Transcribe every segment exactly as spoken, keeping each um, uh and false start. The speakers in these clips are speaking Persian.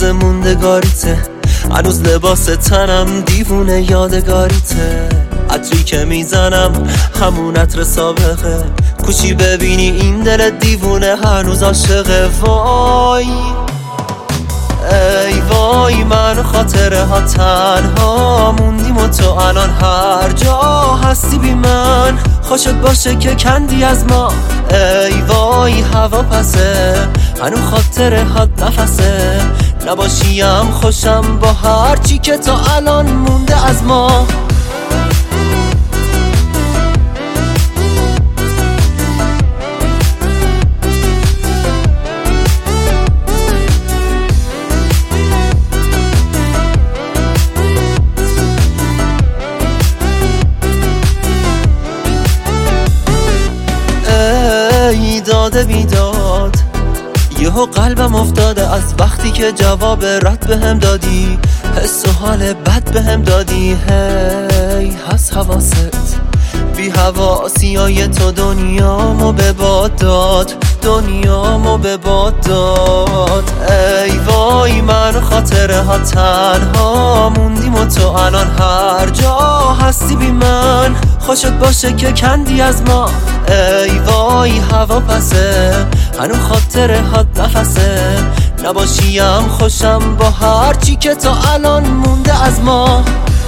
موندگاریته، هنوز لباس تنم دیوونه یادگاریته. عطری که میزنم همون عطر سابقه، کوچی ببینی این دل دیوونه هنوز عاشقه. وای ای وای من خاطره ها تنها موندیم و تو الان هر جا هستی بی من. خوشت باشه که کندی از ما، ای وای هوا پسه هنو خاطره ها نفسه. نباشیم خوشم با هر چی که تا الان مونده از ما. ای داده بیداد یهو قلبم افتاده از وقتی که جواب رد بهم دادی، حس و حال بد بهم دادی. هی هست حواست بی حواسیای تو دنیامو به باد داد، دنیامو به باد داد. ای وای من خاطره ها تنها موندیم و تو الان هر جا هستی بی من. خوشت باشه که کندی از ما، ای وای هوا پسه هنو خاطره ها نفسه. نباشیم خوشم با هر چی که تا الان مونده از ما.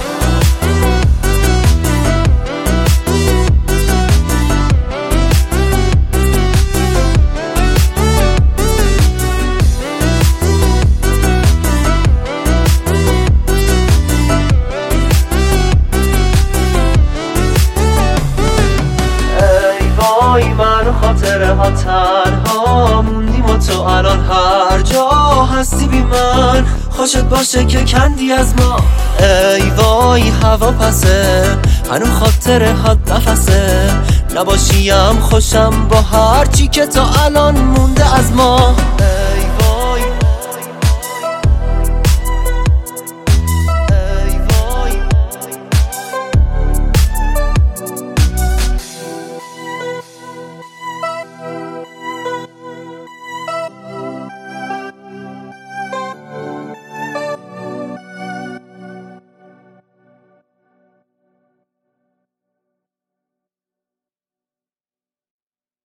من خاطره ها تنها موندیم و تو الان هر جا هستی بی من. خوشت باشه که کندی از ما، ای وای هوا پسه هنو خاطره ها نفسه. نباشیم خوشم با هر چی که تا الان مونده از ما.